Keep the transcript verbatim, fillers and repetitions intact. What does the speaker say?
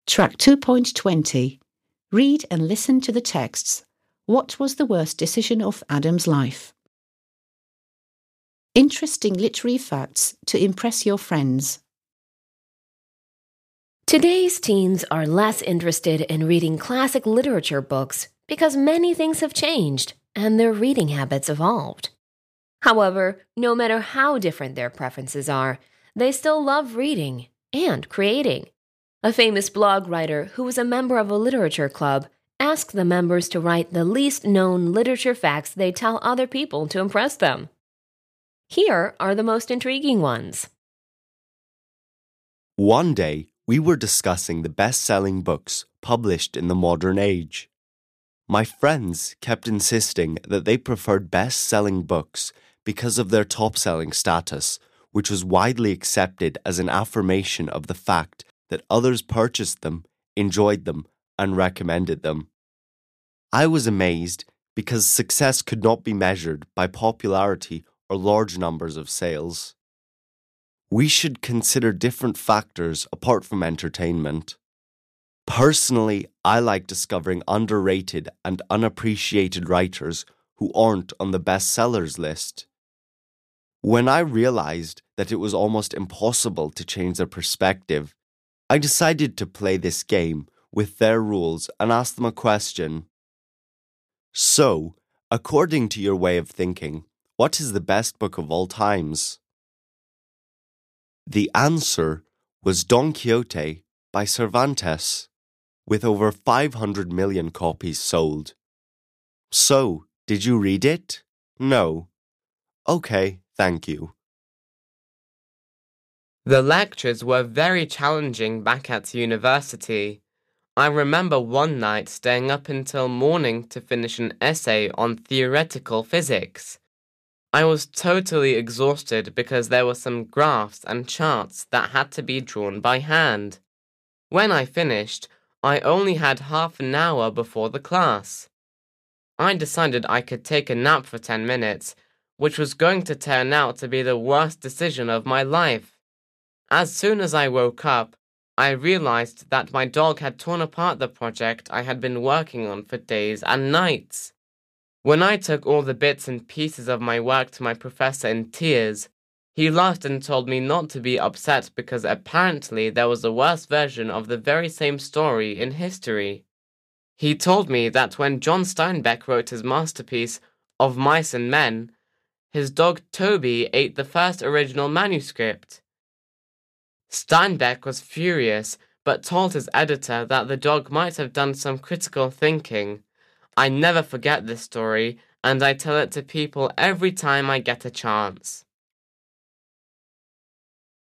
Track two point twenty. Read and listen to the texts. What was the worst decision of Adam's life? Interesting literary facts to impress your friends. Today's teens are less interested in reading classic literature books because many things have changed and their reading habits evolved. However, no matter how different their preferences are, they still love reading and creating. A famous blog writer who was a member of a literature club asked the members to write the least known literature facts they tell other people to impress them. Here are the most intriguing ones. One day, we were discussing the best-selling books published in the modern age. My friends kept insisting that they preferred best-selling books because of their top-selling status, which was widely accepted as an affirmation of the fact that others purchased them, enjoyed them, and recommended them. I was amazed because success could not be measured by popularity or large numbers of sales. We should consider different factors apart from entertainment. Personally, I like discovering underrated and unappreciated writers who aren't on the bestsellers list. When I realized that it was almost impossible to change their perspective, I decided to play this game with their rules and ask them a question. So, according to your way of thinking, what is the best book of all times? The answer was Don Quixote by Cervantes, with over five hundred million copies sold. So, did you read it? No. Okay, thank you. The lectures were very challenging back at university. I remember one night staying up until morning to finish an essay on theoretical physics. I was totally exhausted because there were some graphs and charts that had to be drawn by hand. When I finished, I only had half an hour before the class. I decided I could take a nap for ten minutes, which was going to turn out to be the worst decision of my life. As soon as I woke up, I realized that my dog had torn apart the project I had been working on for days and nights. When I took all the bits and pieces of my work to my professor in tears, he laughed and told me not to be upset because apparently there was a worse version of the very same story in history. He told me that when John Steinbeck wrote his masterpiece, Of Mice and Men, his dog Toby ate the first original manuscript. Steinbeck was furious, but told his editor that the dog might have done some critical thinking. I never forget this story, and I tell it to people every time I get a chance.